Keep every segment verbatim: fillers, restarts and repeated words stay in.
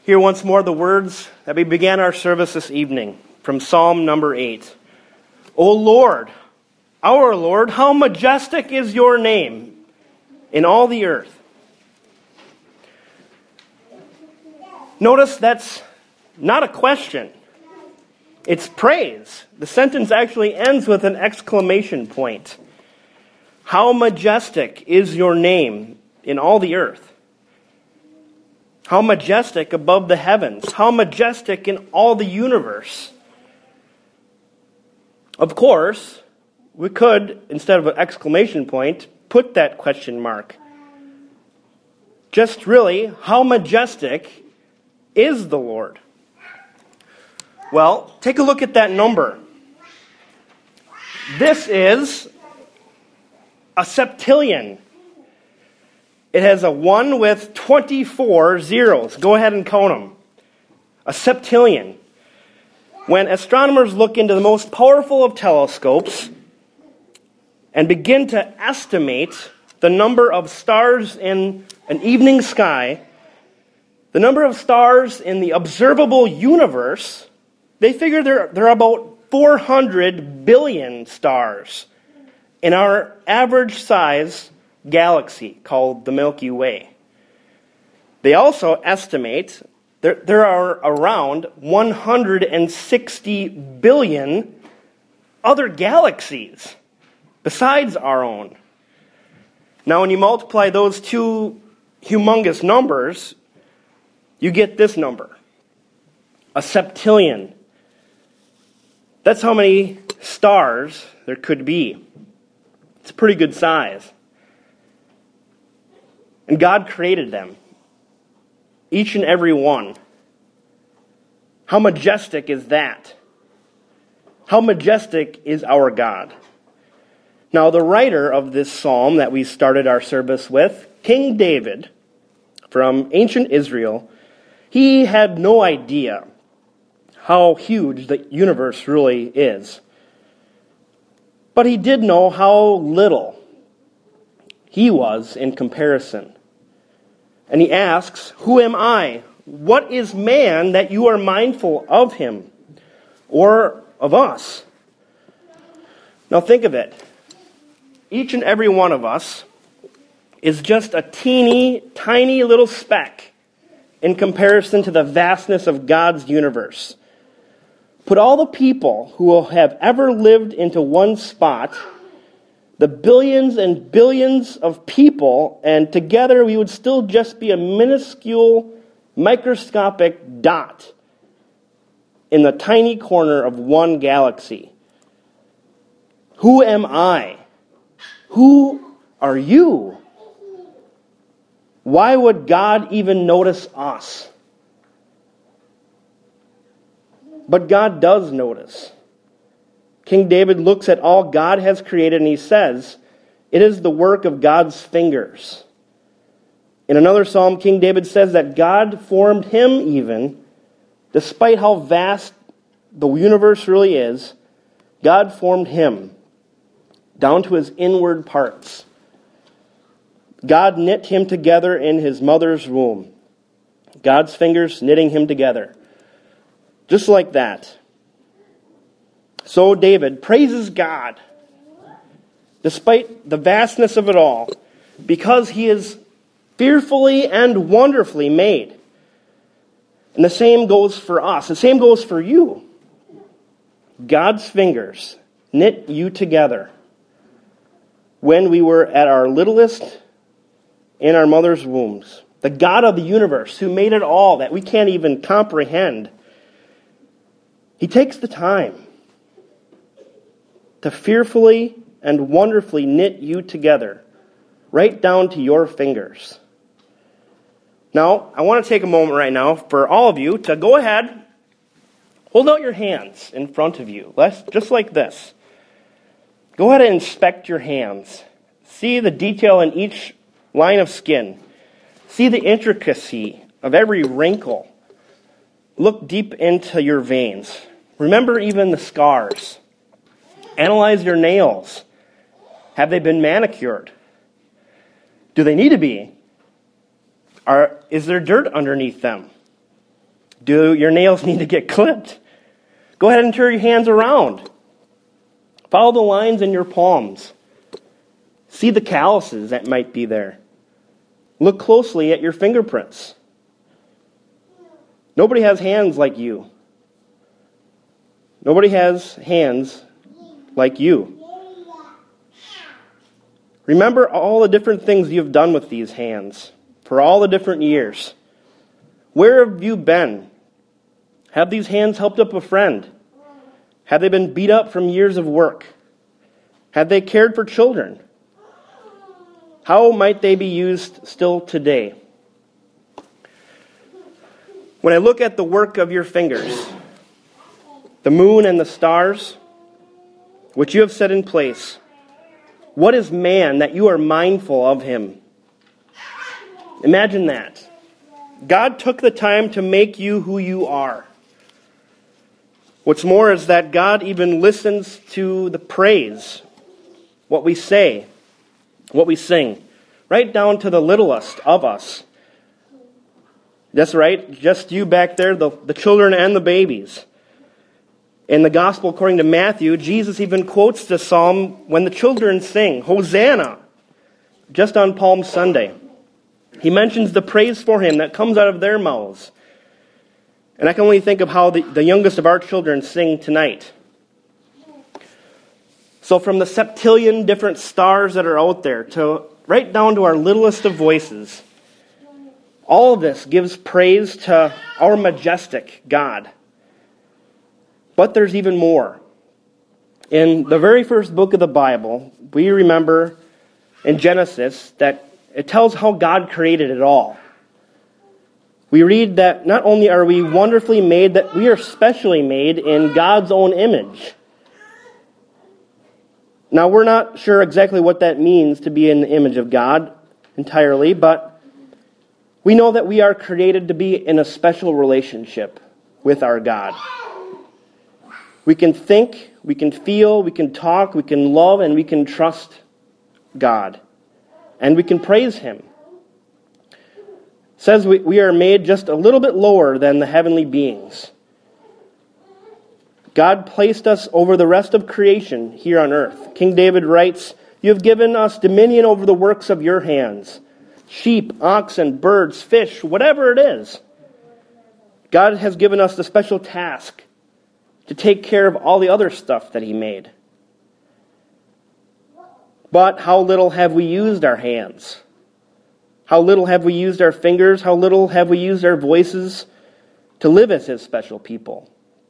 Hear once more the words that we began our service this evening from Psalm number eight. O Lord, our Lord, how majestic is your name in all the earth. Notice that's not a question. It's praise. The sentence actually ends with an exclamation point. How majestic is your name in all the earth. How majestic above the heavens. How majestic in all the universe. Of course, we could, instead of an exclamation point, put that question mark. Just really, how majestic is the Lord? Well, take a look at that number. This is a septillion. It has a one with twenty-four zeros. Go ahead and count them. A septillion. When astronomers look into the most powerful of telescopes and begin to estimate the number of stars in an evening sky, the number of stars in the observable universe, they figure there, there are about four hundred billion stars in our average size galaxy called the Milky Way. They also estimate there, there are around one hundred sixty billion other galaxies besides our own. Now, when you multiply those two humongous numbers, you get this number, a septillion. That's how many stars there could be. It's a pretty good size. And God created them, each and every one. How majestic is that? How majestic is our God? Now, the writer of this psalm that we started our service with, King David, from ancient Israel, he had no idea how huge the universe really is. But he did know how little he was in comparison. And he asks, who am I? What is man that you are mindful of him or of us? Now think of it. Each and every one of us is just a teeny, tiny little speck in comparison to the vastness of God's universe. Put all the people who will have ever lived into one spot, the billions and billions of people, and together we would still just be a minuscule, microscopic dot in the tiny corner of one galaxy. Who am I? Who are you? Why would God even notice us? But God does notice. King David looks at all God has created and he says, it is the work of God's fingers. In another psalm, King David says that God formed him even, despite how vast the universe really is, God formed him down to his inward parts. God knit him together in his mother's womb. God's fingers knitting him together. Just like that. So David praises God, despite the vastness of it all, because he is fearfully and wonderfully made. And the same goes for us. The same goes for you. God's fingers knit you together when we were at our littlest in our mother's wombs. The God of the universe who made it all that we can't even comprehend. He takes the time to fearfully and wonderfully knit you together, right down to your fingers. Now, I want to take a moment right now for all of you to go ahead, hold out your hands in front of you, just like this. Go ahead and inspect your hands. See the detail in each line of skin. See the intricacy of every wrinkle. Look deep into your veins. Remember even the scars. Analyze your nails. Have they been manicured? Do they need to be? Are, is there dirt underneath them? Do your nails need to get clipped? Go ahead and turn your hands around. Follow the lines in your palms. See the calluses that might be there. Look closely at your fingerprints. Nobody has hands like you. Nobody has hands like you. Remember all the different things you've done with these hands for all the different years. Where have you been? Have these hands helped up a friend? Have they been beat up from years of work? Have they cared for children? How might they be used still today? When I look at the work of your fingers, the moon and the stars, which you have set in place, what is man that you are mindful of him? Imagine that. God took the time to make you who you are. What's more is that God even listens to the praise, what we say, what we sing, right down to the littlest of us. That's right, just you back there, the, the children and the babies. In the Gospel according to Matthew, Jesus even quotes the psalm when the children sing, Hosanna, just on Palm Sunday. He mentions the praise for him that comes out of their mouths. And I can only think of how the, the youngest of our children sing tonight. So from the septillion different stars that are out there, to right down to our littlest of voices, all of this gives praise to our majestic God. But there's even more. In the very first book of the Bible, we remember in Genesis that it tells how God created it all. We read that not only are we wonderfully made, that we are specially made in God's own image. Now, we're not sure exactly what that means to be in the image of God entirely, but we know that we are created to be in a special relationship with our God. We can think, we can feel, we can talk, we can love, and we can trust God. And we can praise Him. It says we, we are made just a little bit lower than the heavenly beings. God placed us over the rest of creation here on earth. King David writes, "You have given us dominion over the works of your hands. Sheep, oxen, birds, fish, whatever it is. God has given us the special task to take care of all the other stuff that He made. But how little have we used our hands? How little have we used our fingers? How little have we used our voices to live as His special people?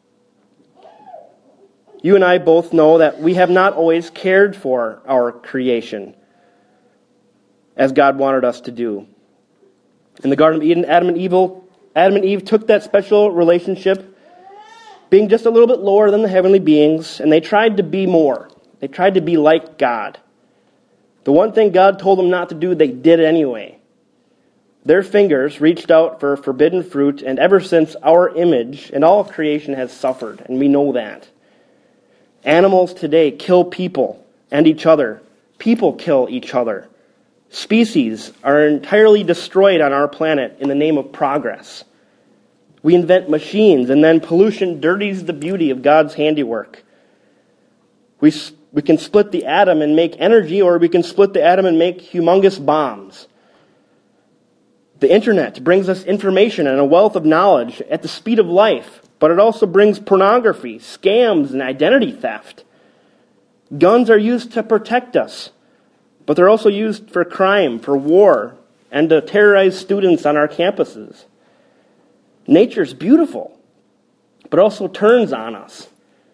You and I both know that we have not always cared for our creation as God wanted us to do. In the Garden of Eden, Adam and Eve, Adam and Eve took that special relationship, being just a little bit lower than the heavenly beings, and they tried to be more. They tried to be like God. The one thing God told them not to do, they did anyway. Their fingers reached out for forbidden fruit, and ever since, our image and all of creation has suffered, and we know that. Animals today kill people and each other. People kill each other. Species are entirely destroyed on our planet in the name of progress. We invent machines, and then pollution dirties the beauty of God's handiwork. We, we can split the atom and make energy, or we can split the atom and make humongous bombs. The internet brings us information and a wealth of knowledge at the speed of life, but it also brings pornography, scams, and identity theft. Guns are used to protect us, but they're also used for crime, for war, and to terrorize students on our campuses. Nature's beautiful, but also turns on us.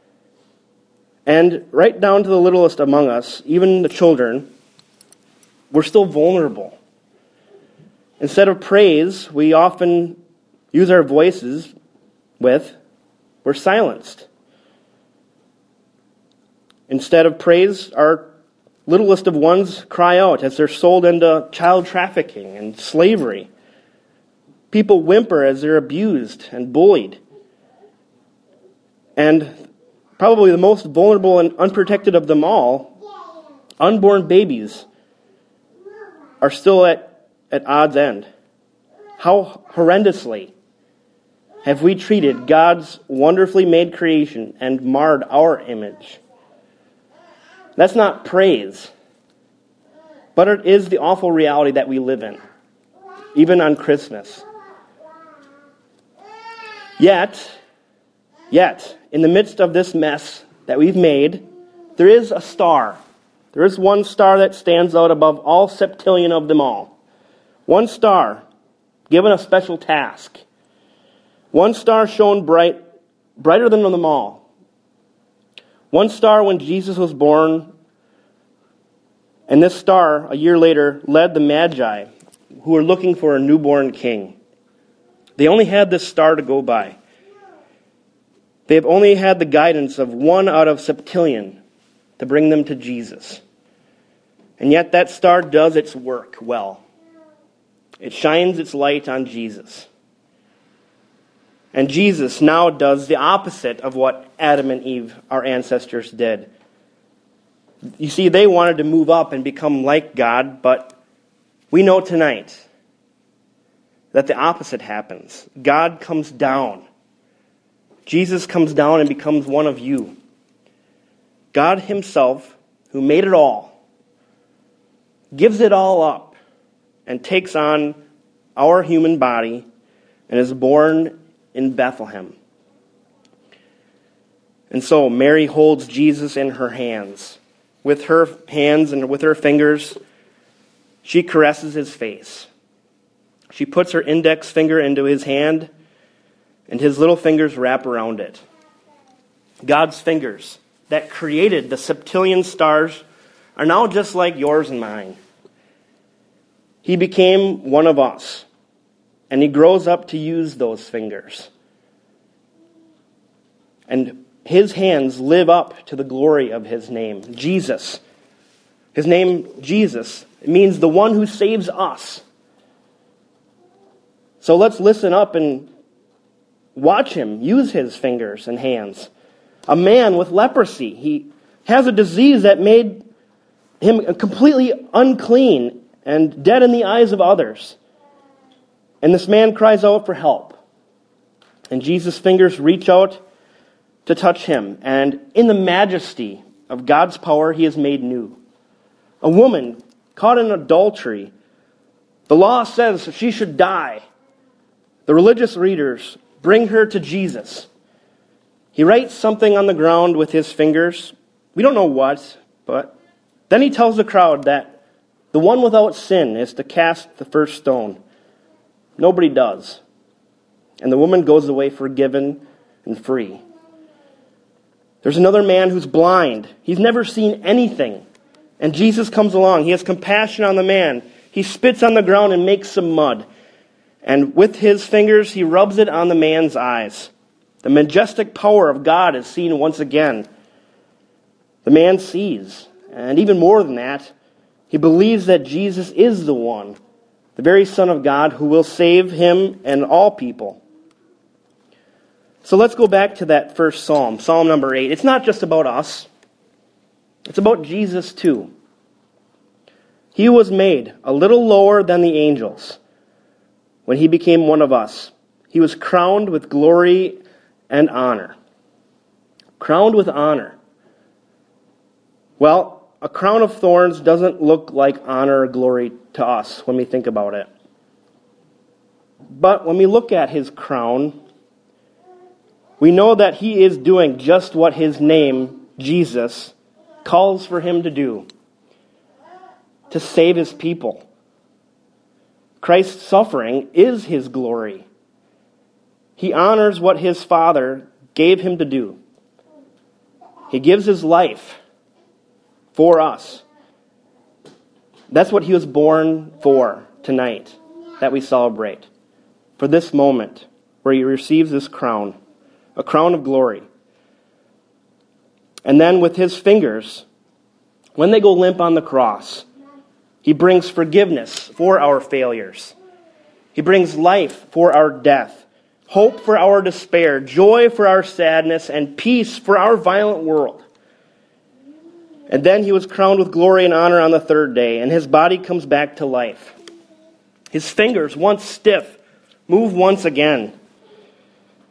And right down to the littlest among us, even the children, we're still vulnerable. Instead of praise, we often use our voices with, we're silenced. Instead of praise, our littlest of ones cry out as they're sold into child trafficking and slavery. People whimper as they're abused and bullied. And probably the most vulnerable and unprotected of them all, unborn babies, are still at, at odds end. How horrendously have we treated God's wonderfully made creation and marred our image? That's not praise, but it is the awful reality that we live in, even on Christmas. Yet, yet, in the midst of this mess that we've made, there is a star. There is one star that stands out above all septillion of them all. One star given a special task. One star shone bright, brighter than them all. One star when Jesus was born, and this star, a year later, led the Magi, who were looking for a newborn king. They only had this star to go by. They have only had the guidance of one out of septillion to bring them to Jesus. And yet that star does its work well. It shines its light on Jesus. And Jesus now does the opposite of what Adam and Eve, our ancestors, did. You see, they wanted to move up and become like God, but we know tonight that the opposite happens. God comes down. Jesus comes down and becomes one of you. God himself, who made it all, gives it all up and takes on our human body and is born in Bethlehem. And so Mary holds Jesus in her hands. With her hands and with her fingers, she caresses his face. She puts her index finger into his hand, and his little fingers wrap around it. God's fingers that created the septillion stars are now just like yours and mine. He became one of us, and he grows up to use those fingers. And his hands live up to the glory of his name, Jesus. His name, Jesus, means the one who saves us. So let's listen up and watch him use his fingers and hands. A man with leprosy. He has a disease that made him completely unclean and dead in the eyes of others. And this man cries out for help. And Jesus' fingers reach out to touch him. And in the majesty of God's power, he is made new. A woman caught in adultery. The law says she should die. The religious leaders bring her to Jesus. He writes something on the ground with his fingers. We don't know what, but then he tells the crowd that the one without sin is to cast the first stone. Nobody does. And the woman goes away forgiven and free. There's another man who's blind. He's never seen anything. And Jesus comes along. He has compassion on the man. He spits on the ground and makes some mud. And with his fingers, he rubs it on the man's eyes. The majestic power of God is seen once again. The man sees. And even more than that, he believes that Jesus is the one, the very Son of God, who will save him and all people. So let's go back to that first psalm, Psalm number eight. It's not just about us. It's about Jesus too. He was made a little lower than the angels when he became one of us. He was crowned with glory and honor. Crowned with honor. Well, a crown of thorns doesn't look like honor or glory to us when we think about it. But when we look at his crown, we know that he is doing just what his name, Jesus, calls for him to do. To save his people. Christ's suffering is his glory. He honors what his Father gave him to do. He gives his life for us. That's what he was born for tonight, that we celebrate. For this moment, where he receives this crown, a crown of glory. And then with his fingers, when they go limp on the cross, he brings forgiveness for our failures. He brings life for our death, hope for our despair, joy for our sadness, and peace for our violent world. And then he was crowned with glory and honor on the third day, and his body comes back to life. His fingers, once stiff, move once again.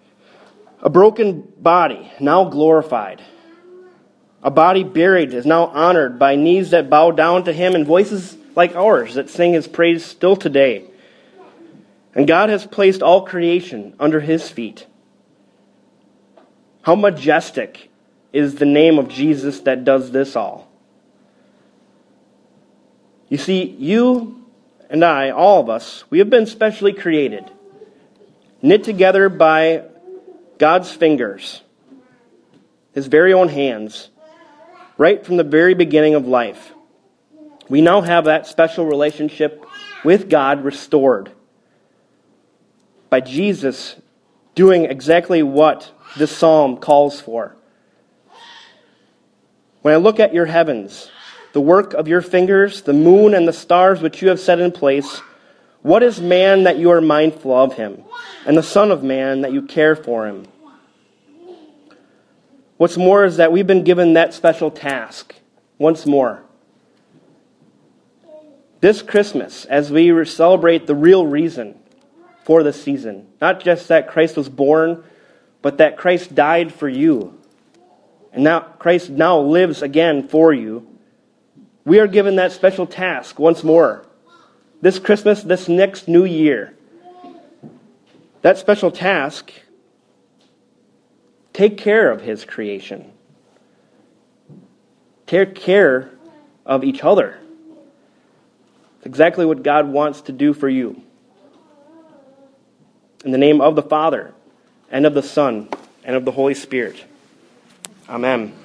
A broken body, now glorified. A body buried is now honored by knees that bow down to him and voices like ours that sing his praise still today. And God has placed all creation under his feet. How majestic is the name of Jesus that does this all. You see, you and I, all of us, we have been specially created, knit together by God's fingers, his very own hands, right from the very beginning of life. We now have that special relationship with God restored by Jesus doing exactly what this psalm calls for. When I look at your heavens, the work of your fingers, the moon and the stars which you have set in place, what is man that you are mindful of him, and the Son of Man that you care for him? What's more is that we've been given that special task once more. This Christmas, as we celebrate the real reason for the season, not just that Christ was born, but that Christ died for you, and now Christ now lives again for you, we are given that special task once more. This Christmas, this next new year. That special task, take care of his creation. Take care of each other. It's exactly what God wants to do for you. In the name of the Father, and of the Son, and of the Holy Spirit. Amen.